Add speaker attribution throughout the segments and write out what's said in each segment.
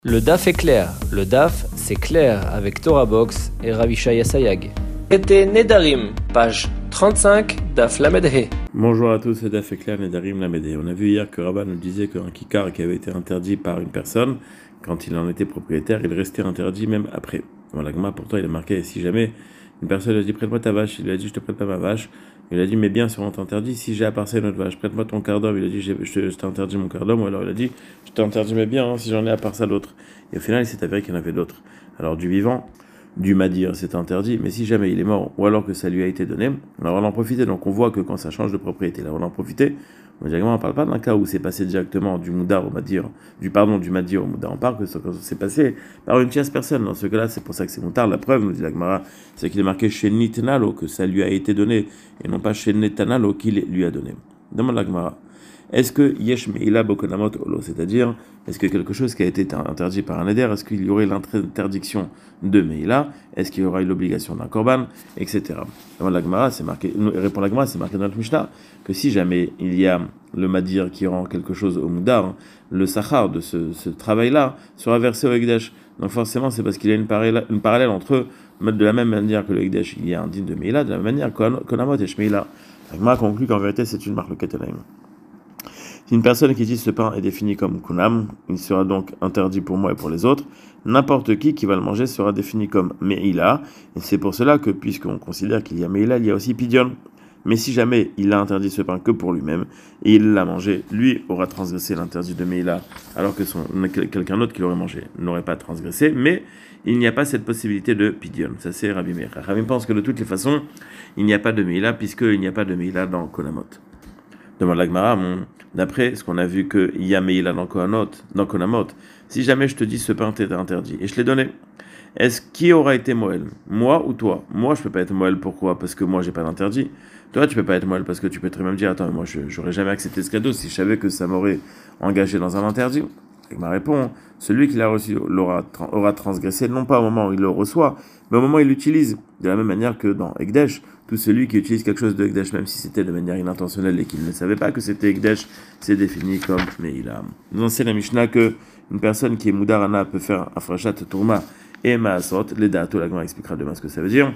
Speaker 1: Le DAF est clair. Le DAF, c'est clair avec Torah Box et Ravishaya Sayag. Traité Nedarim, page 35, DAF Lamedhe.
Speaker 2: Bonjour à tous, c'est DAF est clair, Nedarim Lamedhe. On a vu hier que Rabban nous disait qu'un kikar qui avait été interdit par une personne, quand il en était propriétaire, il restait interdit même après. Bon, la Gemara, pourtant, il a marqué, si jamais une personne lui a dit prête-moi ta vache, il lui a dit je te prête pas ma vache, il a dit mes biens seront interdits si j'ai apparcé notre vache, prête-moi ton quart d'homme, il a dit je t'ai interdit mon quart d'homme, ou alors il a dit je t'ai interdit mes biens si j'en ai à part ça d'autres. Et au final il s'est avéré qu'il y en avait d'autres. Alors du vivant, du madir c'est interdit, mais si jamais il est mort ou alors que ça lui a été donné, alors on en profiter. Donc on voit que quand ça change de propriété, là on en profiter. On ne parle pas d'un cas où c'est passé directement du moudar au madir, du madir au moudar. On parle que c'est passé par une tierce personne. Dans ce cas-là, c'est pour ça que c'est moutard. La preuve, nous dit la Gemara, c'est qu'il est marqué chez Nitenalo, que ça lui a été donné, et non pas chez Netanalo qu'il lui a donné. Demande la Gemara. Est-ce que Yesh Meila Bokonamot Olo, c'est-à-dire, est-ce que quelque chose qui a été interdit par un éder, est-ce qu'il y aurait l'interdiction de Meila, est-ce qu'il y aura l'obligation d'un korban, etc. Demande la Gemara, c'est marqué, répond la Gemara, c'est marqué dans notre Mishnah, que si jamais il y a le madir qui rend quelque chose au moudar, le sachar de ce travail-là sera versé au Ekdesh. Donc forcément, c'est parce qu'il y a une parallèle entre eux, de la même manière que le Ekdesh, il y a un digne de Meila, de la même manière qu'Onamot et Shmeila. La Gemara conclut qu'en vérité, c'est une marque le Ketelaim. Si une personne qui utilise ce pain est définie comme kunam, il sera donc interdit pour moi et pour les autres. N'importe qui va le manger sera défini comme meila, et c'est pour cela que, puisqu'on considère qu'il y a meila, il y a aussi pidion. Mais si jamais il a interdit ce pain que pour lui-même, et il l'a mangé, lui aura transgressé l'interdit de meila, alors que quelqu'un d'autre qui l'aurait mangé n'aurait pas transgressé, mais il n'y a pas cette possibilité de pidion. Ça c'est Rabbi Meir. Rabbi pense que de toutes les façons, il n'y a pas de meila, puisqu'il n'y a pas de meila dans Konamot. Demande la Gemara, d'après ce qu'on a vu qu'il y a Meila dans Konamot, si jamais je te dis ce pain t'est interdit, et je l'ai donné, est-ce qui aura été Moël, moi ou toi? Moi je peux pas être Moël, pourquoi? Parce que moi j'ai pas d'interdit. Toi tu peux pas être Moël parce que tu peux très bien me dire, attends, moi j'aurais jamais accepté ce cadeau si je savais que ça m'aurait engagé dans un interdit. Et ma réponse, celui qui l'a reçu aura transgressé, non pas au moment où il le reçoit, mais au moment où il l'utilise. De la même manière que dans Ekdesh, tout celui qui utilise quelque chose de Ekdesh, même si c'était de manière inintentionnelle et qu'il ne savait pas que c'était Ekdesh, c'est défini comme Meila. Nous enseigne la Mishnah que une personne qui est Moudarana peut faire Afrashat Tourma et Maasot, les datos, la Gemara expliquera demain ce que ça veut dire.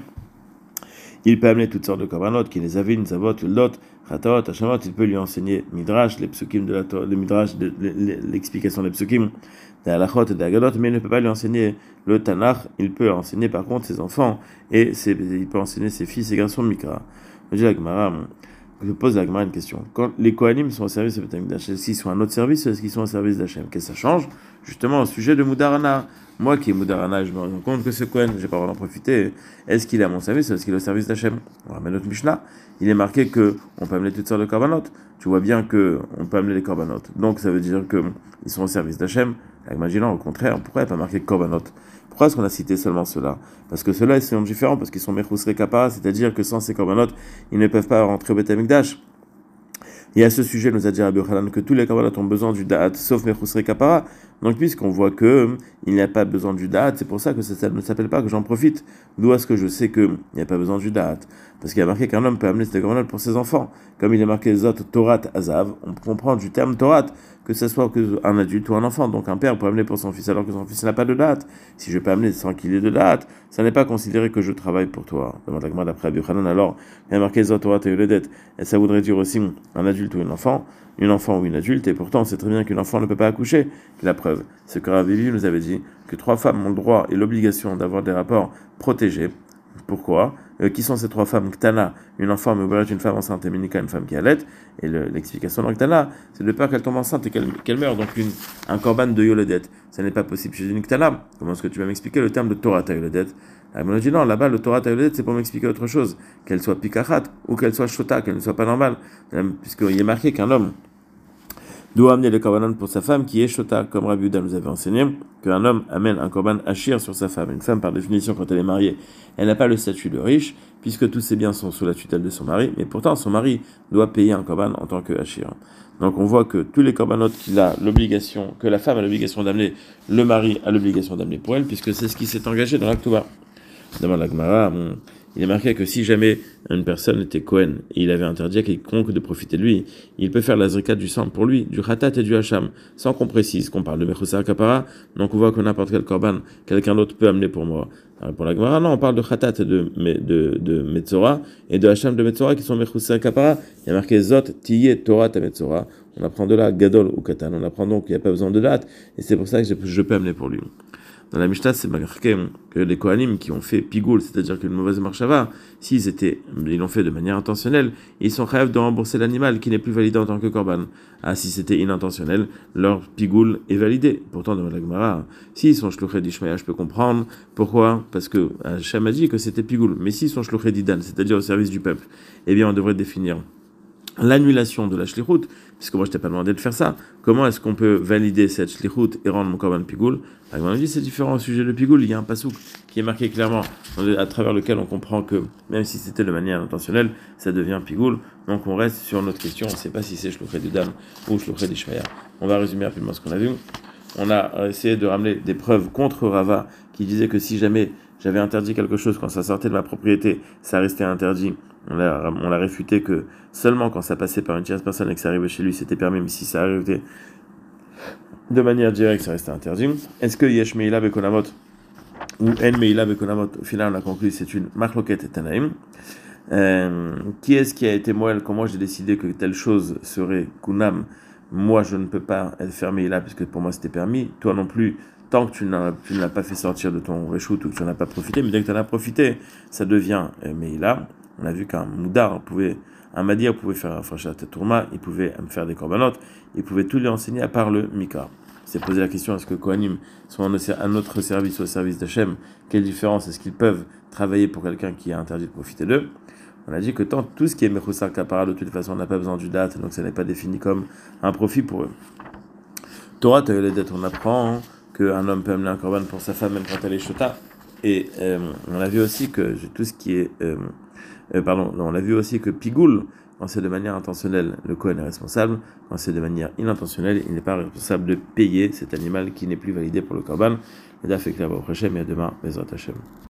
Speaker 2: Il peut amener toutes sortes de korbanot, qui les avin, zavot, uldot, chataot, hashamot, il peut lui enseigner midrash, les psukim de la Torah, le midrash, l'explication des psukim, des halachot et des agadot, mais il ne peut pas lui enseigner le tanach, il peut enseigner par contre ses enfants, et il peut enseigner ses fils et garçons mikra. Je pose la Gemara une question. Quand les Kohanim sont au service de Beth Amikdash, est-ce qu'ils sont à notre service ou est-ce qu'ils sont au service d'Hachem? Qu'est-ce que ça change? Justement, au sujet de Moudarana. Moi qui est Moudarana, je me rends compte que ce Kohen, j'ai pas vraiment en profiter. Est-ce qu'il est à mon service ou est-ce qu'il est au service d'Hachem? On ramène notre Mishnah. Il est marqué qu'on peut amener toutes sortes de korbanot. Tu vois bien qu'on peut amener les korbanot. Donc ça veut dire qu'ils sont au service d'Hachem. Imaginons au contraire, pourquoi il n'y a pas marqué korbanot? Pourquoi est-ce qu'on a cité seulement cela? Parce que ceux-là, ils sont différents, parce qu'ils sont mechusrei kapara, c'est-à-dire que sans ces korbanot, ils ne peuvent pas rentrer au Beth Amikdash. Et à ce sujet, nous a dit Rabbi Yochanan que tous les korbanot ont besoin du da'at, sauf mechusrei kapara. Donc, puisqu'on voit il n'y a pas besoin du da'at, c'est pour ça que ça ne s'appelle pas que j'en profite. D'où est-ce que je sais qu'il n'y a pas besoin du da'at? Parce qu'il y a marqué qu'un homme peut amener ses korbanot pour ses enfants. Comme il est marqué Zot Torat Azav, on comprend du terme Torat que ce soit un adulte ou un enfant. Donc un père peut amener pour son fils alors que son fils n'a pas de date. Si je peux amener sans qu'il ait de date, ça n'est pas considéré que je travaille pour toi. Demande la Gemara d'après Rabbi Yochanan. Alors, il y a marqué Zot Torat et Yoledet. Et ça voudrait dire aussi un adulte ou un enfant ou une adulte. Et pourtant, on sait très bien qu'un enfant ne peut pas accoucher. La preuve, c'est que Rabbi nous avait dit que 3 femmes ont le droit et l'obligation d'avoir des rapports protégés. Pourquoi? Qui sont ces 3 femmes? Ktana, une enfant, mais une femme enceinte, et Ménika, une femme qui allait. Et l'explication de Ktana, c'est de peur qu'elle tombe enceinte et qu'elle meure. Donc un korban de Yoledet, ça n'est pas possible chez une Ktana. Comment est-ce que tu vas m'expliquer le terme de Torah Yoledet? Elle me dit non, là-bas le Torah Yoledet, c'est pour m'expliquer autre chose, qu'elle soit pikachat ou qu'elle soit shota, qu'elle ne soit pas normale, puisqu'il est marqué qu'un homme doit amener le korban pour sa femme qui est shota, comme Rabbi Yehuda nous avait enseigné, qu'un homme amène un korban ashir sur sa femme. Une femme, par définition, quand elle est mariée, elle n'a pas le statut de riche, puisque tous ses biens sont sous la tutelle de son mari, mais pourtant son mari doit payer un korban en tant que ashir. Donc on voit que tous les korbanot que la femme a l'obligation d'amener, le mari a l'obligation d'amener pour elle, puisque c'est ce qui s'est engagé dans l'Aktuba. Demande la Gemara, il est marqué que si jamais une personne était Kohen et il avait interdit à quiconque de profiter de lui, il peut faire la zrika du sang pour lui, du khatat et du hacham, sans qu'on précise qu'on parle de mechusar kapara, donc on voit que n'importe quel korban, quelqu'un d'autre peut amener pour moi. Alors pour la Gemara, non, on parle de khatat de metzora et de hacham de metzora qui sont mechusar kapara. Il y a marqué zot tiye torah ta metzora. On apprend de là gadol ou katan. On apprend donc qu'il n'y a pas besoin de date et c'est pour ça que je peux amener pour lui. Dans la Mishnah, c'est marqué que les Kohanim qui ont fait pigoul, c'est-à-dire qu'une mauvaise marchava, ils l'ont fait de manière intentionnelle, ils sont rêves de rembourser l'animal qui n'est plus validé en tant que korban. Ah, si c'était inintentionnel, leur pigoul est validé. Pourtant, dans la Gemara, s'ils sont shluchei d'Ishmaïa, je peux comprendre. Pourquoi? Parce que Hachem a dit que c'était pigoul. Mais s'ils sont shluchei d'Idan, c'est-à-dire au service du peuple, eh bien, on devrait définir l'annulation de la shlichut, puisque moi je t'ai pas demandé de faire ça. Comment est-ce qu'on peut valider cette shlichut et rendre mon korban pigoul? À mon avis, c'est différent au sujet de pigoul. Il y a un pasouk qui est marqué clairement, à travers lequel on comprend que même si c'était de manière intentionnelle, ça devient pigoul. Donc on reste sur notre question. On ne sait pas si c'est shluchei du dan ou shluchei d'Ishmaïa. On va résumer rapidement ce qu'on a vu. On a essayé de ramener des preuves contre Rava qui disait que si jamais j'avais interdit quelque chose quand ça sortait de ma propriété, ça restait interdit. On l'a réfuté que seulement quand ça passait par une tierce personne et que ça arrivait chez lui, c'était permis, mais si ça arrivait de manière directe, ça restait interdit. Est-ce que Yesh Meila Bekonamot ou En Meila Bekonamot, au final, on a conclu c'est une Machloket et Tanaïm. Qui est-ce qui a été moelle? Comment j'ai décidé que telle chose serait Kunam? Moi, je ne peux pas faire Meila puisque pour moi c'était permis. Toi non plus. Tant que tu ne l'as pas fait sortir de ton reshoot ou que tu n'en as pas profité, mais dès que tu en as profité, ça devient Meila. On a vu qu'un moudar un madir pouvait faire un frachat tourma, il pouvait me faire des corbanotes, il pouvait tout lui enseigner à part le Mika. C'est posé la question, est-ce que Kohanim sont à notre service ou au service d'Hachem? Quelle différence? Est-ce qu'ils peuvent travailler pour quelqu'un qui a interdit de profiter d'eux? On a dit que tout ce qui est mechusar kapara, de toute façon, on n'a pas besoin du date, donc ça n'est pas défini comme un profit pour eux. Torah, on apprend qu'un homme peut amener un korban pour sa femme même quand elle est shota. Et on a vu aussi que tout ce qui est... on a vu aussi que pigoul, quand c'est de manière intentionnelle, le Kohen est responsable. Quand c'est de manière inintentionnelle, il n'est pas responsable de payer cet animal qui n'est plus validé pour le korban. Le daf est clair au Hashem et à demain, Bezrat Hashem.